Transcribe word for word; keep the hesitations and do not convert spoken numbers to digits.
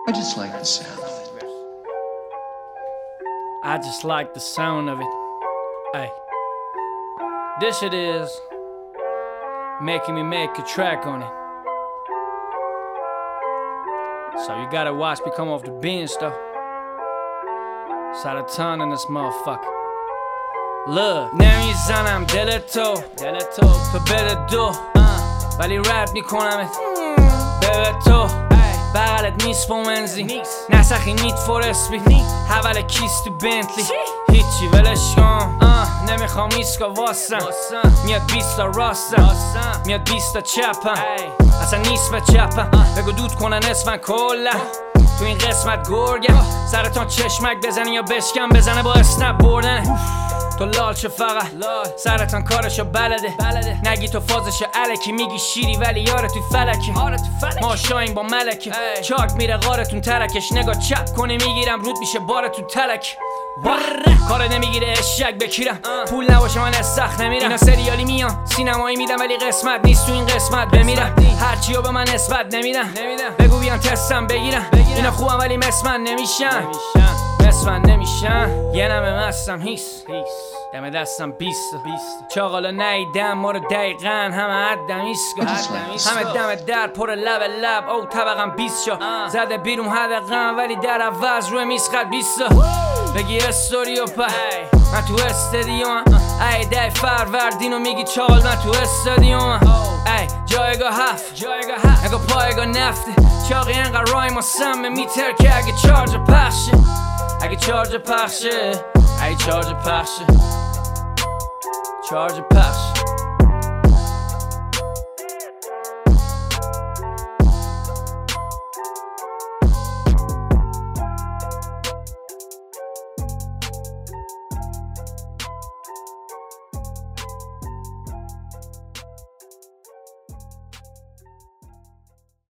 I just like the sound of it. I just like the sound of it. Ay. This shit is making me make a track on it. So you gotta watch me come off the bench though. سرطان in this motherfucker. Look, نمیزنم دل تو دل تو تو بده دو ولی رپ میکنمت بده تو بغلت نیست فومنزی نسخی نیت فور اسپی حول کیست تو بنتلی هیچی ولش کن نمیخوام ایسکا واسم میاد بیستا راستم میاد بیستا چپم اصلا نیست به چپم بگو دود کنن اسمن کلا تو این قسمت گرگم سرطان چشمک بزنی یا بشکم بزنه با اسنپ بردن تو لال چه فقط سرطان کارشو بلده نگی تو فازشو علکی میگی شیری ولی یاره تو فلکه ما شاین با ملکه چاک میره غارتون ترکش نگاه چپ کنه میگیرم رود میشه بارتون تلک کار نمیگیره اشک بکیرم پول نباشه من از سخت نمیرم اینا سریالی میان سینمایی میدم ولی قسمت نیست تو این قسمت بمیرم هرچیو به من نسبت نمیدم بگو بیان تستم بگیرم اینا خوبم ولی مسمن نمیشن مسمن نمیشن یه نمه مستم هیس دم دستم بیست چاقالا نیدم ما رو دقیقا همه عدم ایسکا همه دم در پر لب لب او طبقم بیست شا زده بیرون حدقم ولی در عوض روی میز خد بیستا بگی استوریو پا من تو استادیوم ای ده فروردینو میگی چاقال من تو استادیوم ای جایگاه هفت نگاه پایگاه نفته چاقی انقدر رای ما سمه میتر که اگه چارج پخشه اگه چارج پخشه اگه چارج پخشه چارج پخشه